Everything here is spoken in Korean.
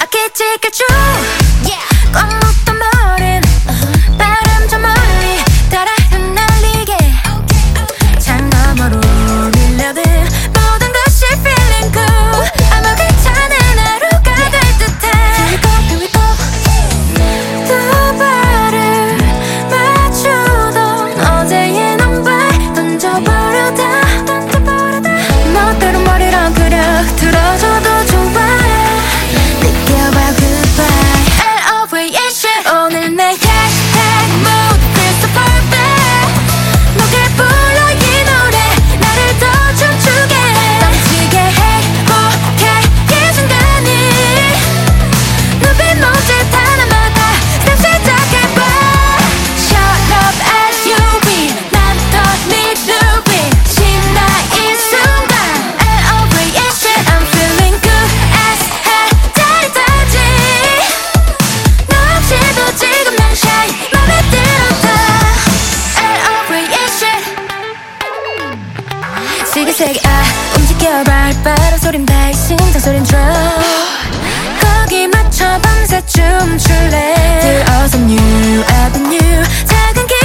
찌개줘 꽉 묶던 머린 바람 저 멀리 따라 흩날리게 창 너머로 밀려든 모든 것이 feeling good 아마 괜찮은 하루가 될 듯해 Here we go 두 발을 맞추던 어제의 넌발 던져버려다 멋대로 머리랑 그려 들어줘도 좋아 느껴봐 goodbye L-O-V-E 오늘 내 hashtag mood feels so perfect 너게 불러 이 노래 나를 더 춤추게 넘치게 행복해 이 순간이 눈빛 모질 하나마다 step 시작해봐 Shut up SUV 난 더 미루비 신나 이 순간 L-O-V-E I'm feeling good as hell 짜릿하지 너 없이도 지금 난 shy 맘에 들었다 L-O-V-E 시계세계 움직여 발바람 소린 다 심장 소린 들어 거기 맞춰 밤새 춤출래 There are some new avenue 작은 길